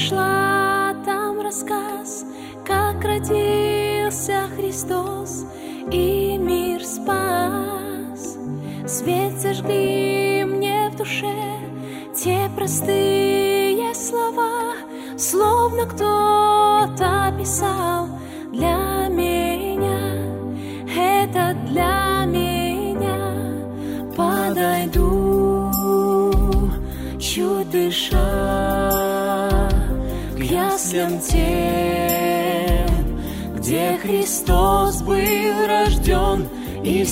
нашла там рассказ, как родился Христос и мир спас. Свет зажгли мне в душе те простые слова, словно кто-то писал для меня. Это для меня. Подойду, чуть дыша, к яслям тем, где Христос был рожден, и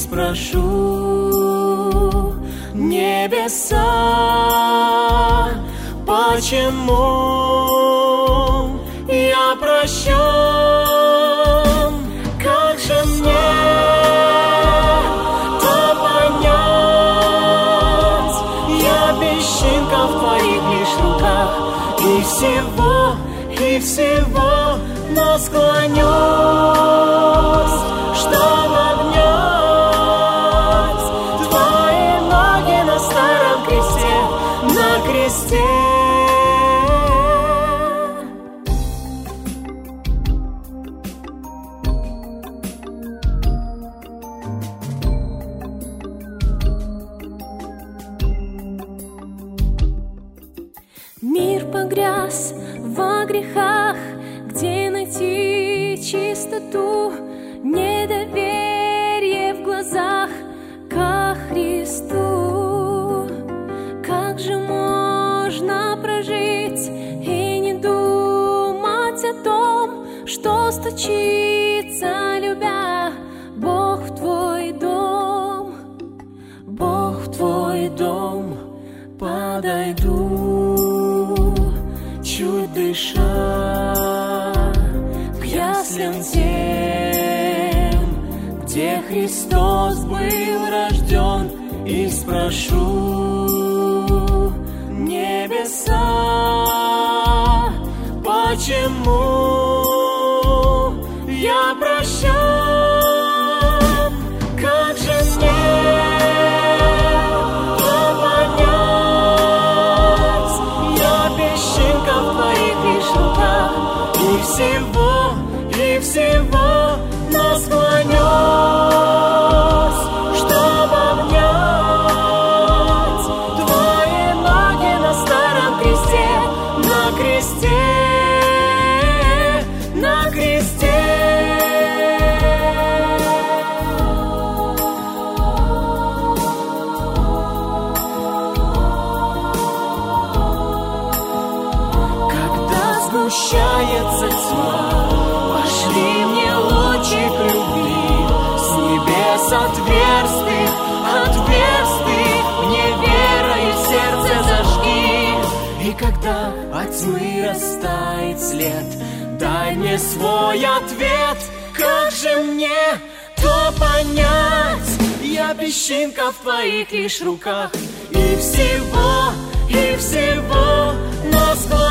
спрошу небеса, почему я прощен? Как же мне то понять? Я песчинка в твоих лишь руках, и всего, но склонюсь, чтоб обнять твои ноги на старом кресте, на кресте. Мир погряз во грехах, где найти чистоту, недоверие в глазах ко Христу. Как же можно прожить и не думать о том, что стучится, любя, Бог в твой дом, Бог в твой дом. Подойду, чуть дыша, к яслям тем, где Христос был рожден, и спрошу небеса, почему я прощен? Как же мне и всего, но склонюсь, чтоб обнять твои ноги на старом кресте, на кресте, на кресте. Когда сгущается тьма, пошли мне лучик любви с небес отверстых, мне верою сердце зажги. И когда от тьмы растает след, дай мне свой ответ. Как же мне то понять? Я песчинка в твоих лишь руках, и всего, но склонюсь,